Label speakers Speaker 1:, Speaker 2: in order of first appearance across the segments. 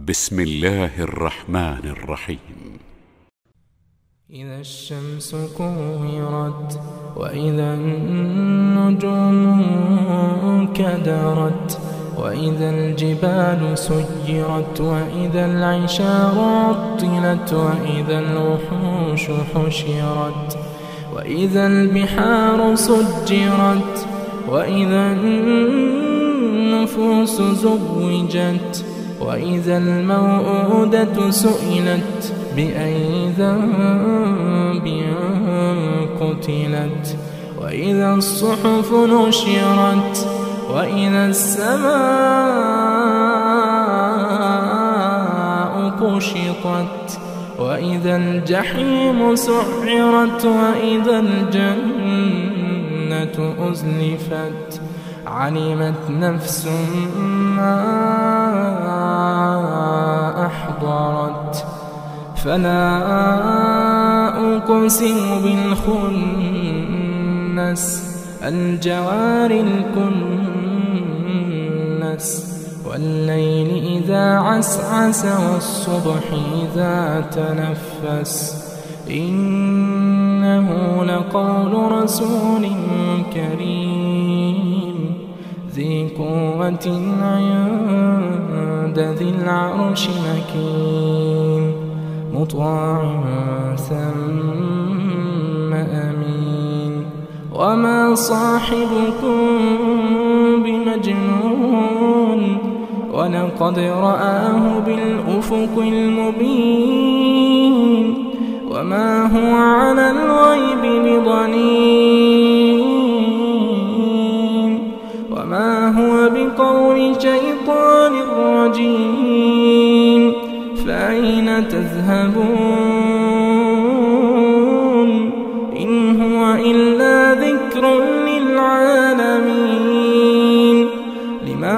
Speaker 1: بسم الله الرحمن الرحيم.
Speaker 2: إذا الشمس كورت وإذا النجوم كدرت وإذا الجبال سيرت وإذا العشار عطلت وإذا الوحوش حشرت وإذا البحار سجرت وإذا النفوس زوجت وإذا الموءودة سئلت بأي ذنب قتلت وإذا الصحف نشرت وإذا السماء كشطت وإذا الجحيم سعرت وإذا الجنة أزلفت علمت نفس ما أحضرت فلا أقسم بالخنس الجوار الكنس والليل إذا عسعس والصبح إذا تنفس إنه لقول رسول كريم ذي قوة عند ذي العرش مكين مطاع ثم أمين وما صاحبكم بمجنون ولقد رآه بالأفق المبين وما هو على الغيب بضنين وما هو بقول شيطان رجيم فأين تذهبون إن هو إلا ذكر للعالمين لمن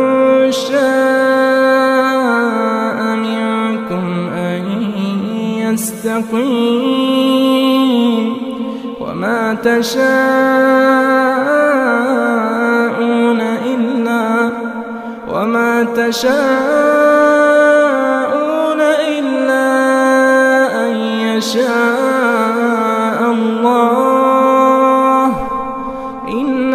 Speaker 2: شاء منكم أن يستقيم وما تشاءون إلا أن يشاء الله.